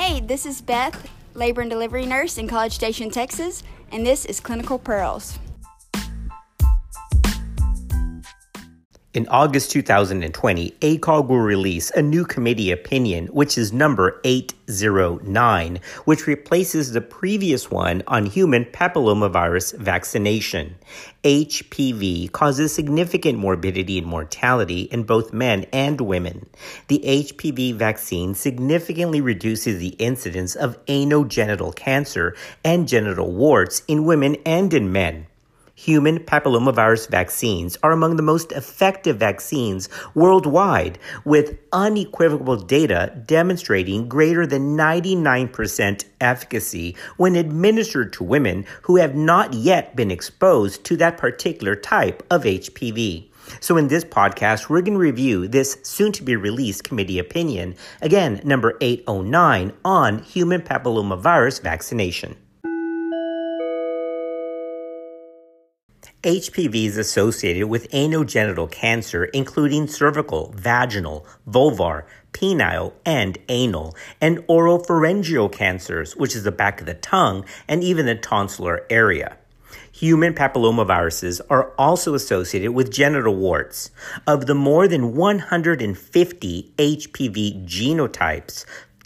Hey, this is Beth, labor and delivery nurse in College Station, Texas, and this is Clinical Pearls. In August 2020, ACOG will release a new committee opinion, which is number 809, which replaces the previous one on human papillomavirus vaccination. HPV causes significant morbidity and mortality in both men and women. The HPV vaccine significantly reduces the incidence of anogenital cancer and genital warts in women and in men. Human papillomavirus vaccines are among the most effective vaccines worldwide, with unequivocal data demonstrating greater than 99% efficacy when administered to women who have not yet been exposed to that particular type of HPV. So in this podcast, we're going to review this soon-to-be-released committee opinion, again, number 809, on human papillomavirus vaccination. HPV is associated with anogenital cancer, including cervical, vaginal, vulvar, penile, and anal, and oropharyngeal cancers, which is the back of the tongue, and even the tonsillar area. Human papillomaviruses are also associated with genital warts. Of the more than 150 HPV genotypes,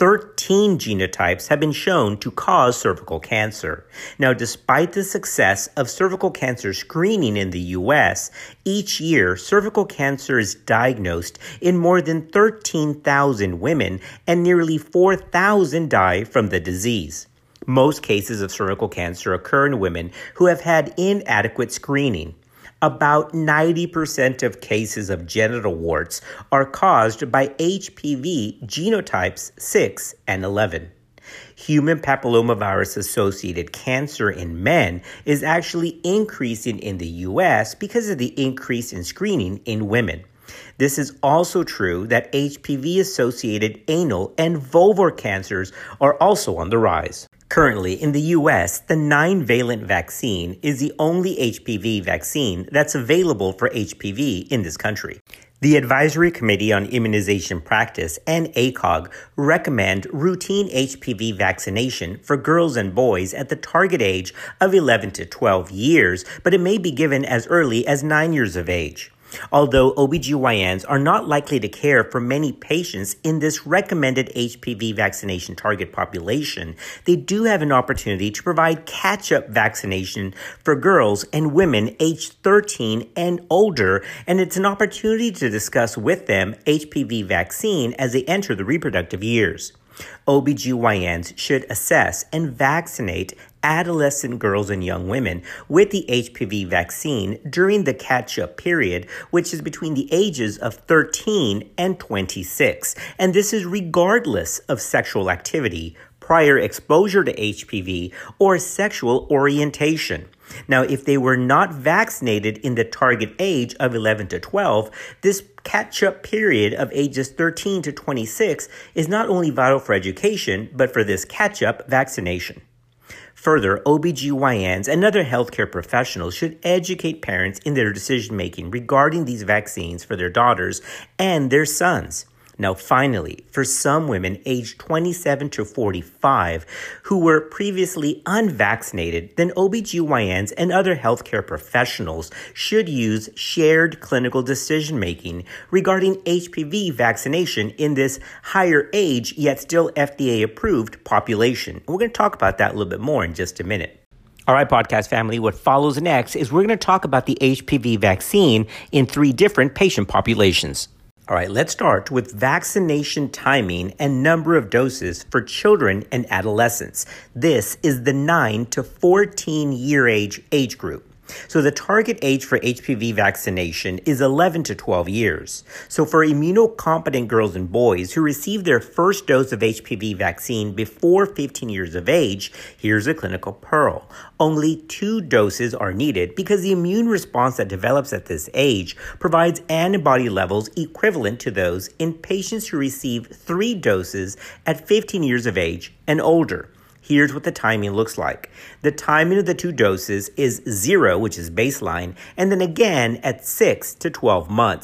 13 genotypes have been shown to cause cervical cancer. Now, despite the success of cervical cancer screening in the U.S., each year cervical cancer is diagnosed in more than 13,000 women, and nearly 4,000 die from the disease. Most cases of cervical cancer occur in women who have had inadequate screening. About 90% of cases of genital warts are caused by HPV genotypes 6 and 11. Human papillomavirus-associated cancer in men is actually increasing in the U.S. because of the increase in screening in women. This is also true that HPV-associated anal and vulvar cancers are also on the rise. Currently, in the U.S., the 9-valent vaccine is the only HPV vaccine that's available for HPV in this country. The Advisory Committee on Immunization Practice and ACOG recommend routine HPV vaccination for girls and boys at the target age of 11 to 12 years, but it may be given as early as 9 years of age. Although OBGYNs are not likely to care for many patients in this recommended HPV vaccination target population, they do have an opportunity to provide catch-up vaccination for girls and women aged 13 and older, and it's an opportunity to discuss with them HPV vaccine as they enter the reproductive years. OBGYNs should assess and vaccinate adolescent girls and young women with the HPV vaccine during the catch-up period, which is between the ages of 13 and 26. And this is regardless of sexual activity, prior exposure to HPV, or sexual orientation. Now, if they were not vaccinated in the target age of 11 to 12, this catch-up period of ages 13 to 26 is not only vital for education, but for this catch-up vaccination. Further, OBGYNs and other healthcare professionals should educate parents in their decision-making regarding these vaccines for their daughters and their sons. Now, finally, for some women aged 27 to 45 who were previously unvaccinated, then OBGYNs and other healthcare professionals should use shared clinical decision-making regarding HPV vaccination in this higher age yet still FDA-approved population. We're going to talk about that a little bit more in just a minute. All right, podcast family, what follows next is we're going to talk about the HPV vaccine in 3 different patient populations. All right, let's start with vaccination timing and number of doses for children and adolescents. This is the 9 to 14 year age group. So the target age for HPV vaccination is 11 to 12 years. So for immunocompetent girls and boys who receive their first dose of HPV vaccine before 15 years of age, here's a clinical pearl. Only 2 doses are needed because the immune response that develops at this age provides antibody levels equivalent to those in patients who receive 3 doses at 15 years of age and older. Here's what the timing looks like. The timing of the 2 doses is 0, which is baseline, and then again at 6 to 12 months.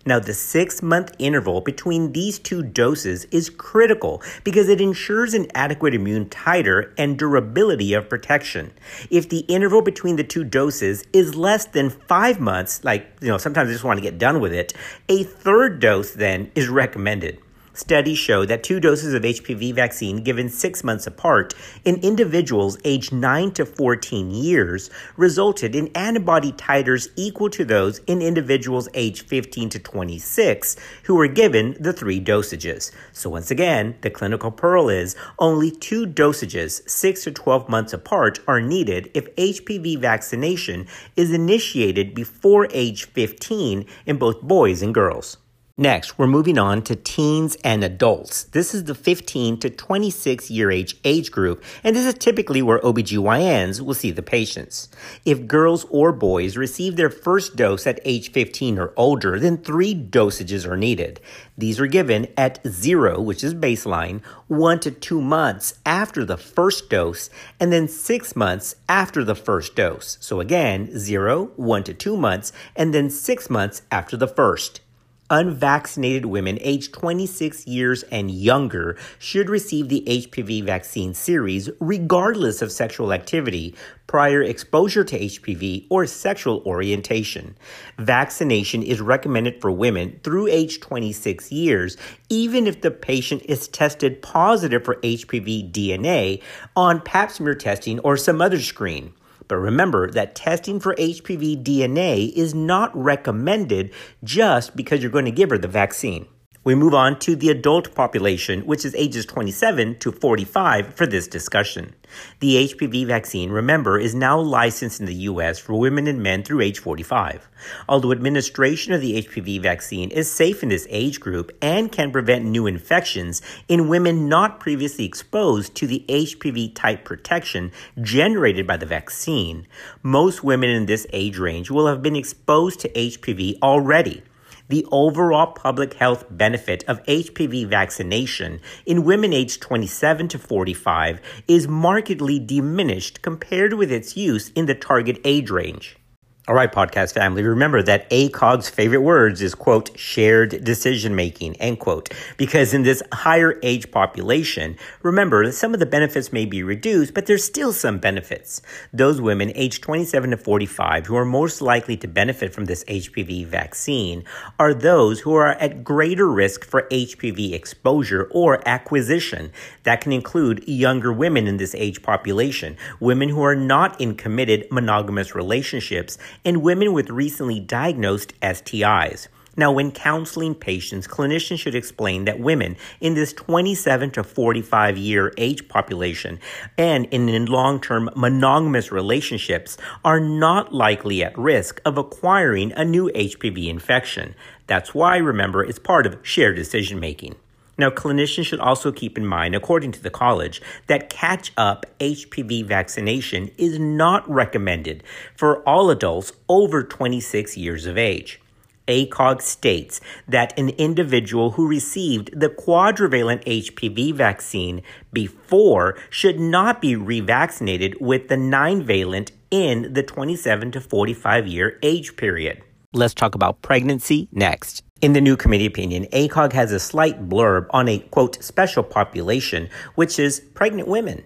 Now, the 6-month interval between these 2 doses is critical because it ensures an adequate immune titer and durability of protection. If the interval between the 2 doses is less than 5 months, sometimes I just want to get done with it, a 3rd dose then is recommended. Studies show that 2 doses of HPV vaccine given 6 months apart in individuals aged 9 to 14 years resulted in antibody titers equal to those in individuals aged 15 to 26 who were given the 3 dosages. So once again, the clinical pearl is only 2 dosages 6 to 12 months apart are needed if HPV vaccination is initiated before age 15 in both boys and girls. Next, we're moving on to teens and adults. This is the 15 to 26 year age group, and this is typically where OBGYNs will see the patients. If girls or boys receive their first dose at age 15 or older, then 3 dosages are needed. These are given at 0, which is baseline, 1 to 2 months after the first dose, and then 6 months after the first dose. So again, 0, 1 to 2 months, and then 6 months after the first. Unvaccinated women aged 26 years and younger should receive the HPV vaccine series regardless of sexual activity, prior exposure to HPV, or sexual orientation. Vaccination is recommended for women through age 26 years, even if the patient is tested positive for HPV DNA on Pap smear testing or some other screen. But remember that testing for HPV DNA is not recommended just because you're going to give her the vaccine. We move on to the adult population, which is ages 27 to 45 for this discussion. The HPV vaccine, remember, is now licensed in the U.S. for women and men through age 45. Although administration of the HPV vaccine is safe in this age group and can prevent new infections in women not previously exposed to the HPV type protection generated by the vaccine, most women in this age range will have been exposed to HPV already. The overall public health benefit of HPV vaccination in women aged 27 to 45 is markedly diminished compared with its use in the target age range. All right, podcast family, remember that ACOG's favorite words is, quote, shared decision-making, end quote, because in this higher age population, remember that some of the benefits may be reduced, but there's still some benefits. Those women aged 27 to 45 who are most likely to benefit from this HPV vaccine are those who are at greater risk for HPV exposure or acquisition. That can include younger women in this age population, women who are not in committed monogamous relationships, and women with recently diagnosed STIs. Now, when counseling patients, clinicians should explain that women in this 27 to 45 year age population and in long-term monogamous relationships are not likely at risk of acquiring a new HPV infection. That's why, remember, it's part of shared decision-making. Now, clinicians should also keep in mind, according to the college, that catch-up HPV vaccination is not recommended for all adults over 26 years of age. ACOG states that an individual who received the quadrivalent HPV vaccine before should not be revaccinated with the 9-valent in the 27 to 45 year age period. Let's talk about pregnancy next. In the new committee opinion, ACOG has a slight blurb on a, quote, special population, which is pregnant women.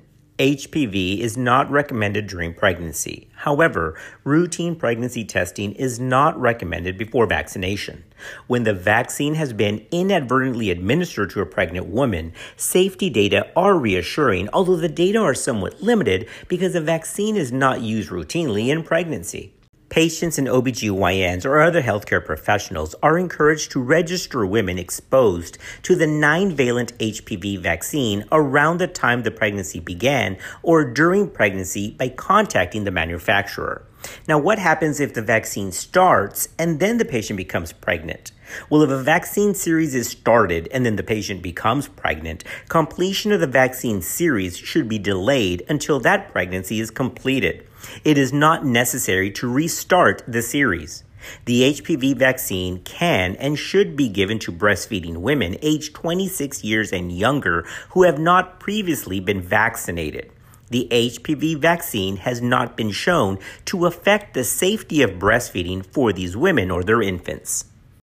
HPV is not recommended during pregnancy. However, routine pregnancy testing is not recommended before vaccination. When the vaccine has been inadvertently administered to a pregnant woman, safety data are reassuring, although the data are somewhat limited because the vaccine is not used routinely in pregnancy. Patients and OBGYNs or other healthcare professionals are encouraged to register women exposed to the 9-valent HPV vaccine around the time the pregnancy began or during pregnancy by contacting the manufacturer. Now, what happens if the vaccine starts and then the patient becomes pregnant? Well, if a vaccine series is started and then the patient becomes pregnant, completion of the vaccine series should be delayed until that pregnancy is completed. It is not necessary to restart the series. The HPV vaccine can and should be given to breastfeeding women aged 26 years and younger who have not previously been vaccinated. The HPV vaccine has not been shown to affect the safety of breastfeeding for these women or their infants.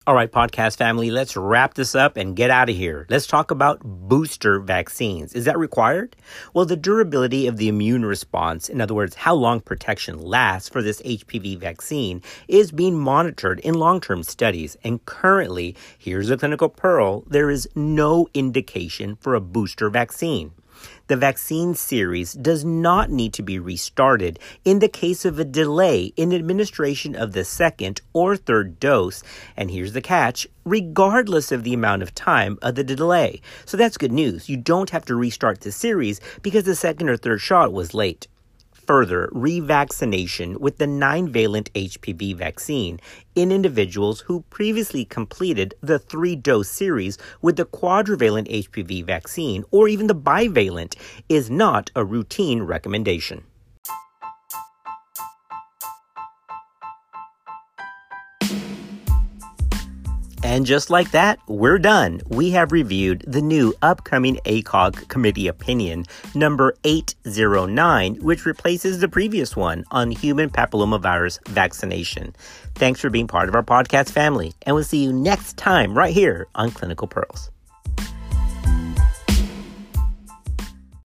All right, podcast family, let's wrap this up and get out of here. Let's talk about booster vaccines. Is that required? Well, the durability of the immune response, in other words, how long protection lasts for this HPV vaccine, is being monitored in long-term studies. And currently, here's a clinical pearl, there is no indication for a booster vaccine. The vaccine series does not need to be restarted in the case of a delay in administration of the second or third dose. And here's the catch, regardless of the amount of time of the delay. So that's good news. You don't have to restart the series because the second or third shot was late. Further, revaccination with the 9-valent HPV vaccine in individuals who previously completed the 3-dose series with the quadrivalent HPV vaccine or even the bivalent is not a routine recommendation. And just like that, we're done. We have reviewed the new upcoming ACOG committee opinion number 809, which replaces the previous one on human papillomavirus vaccination. Thanks for being part of our podcast family, and we'll see you next time right here on Clinical Pearls.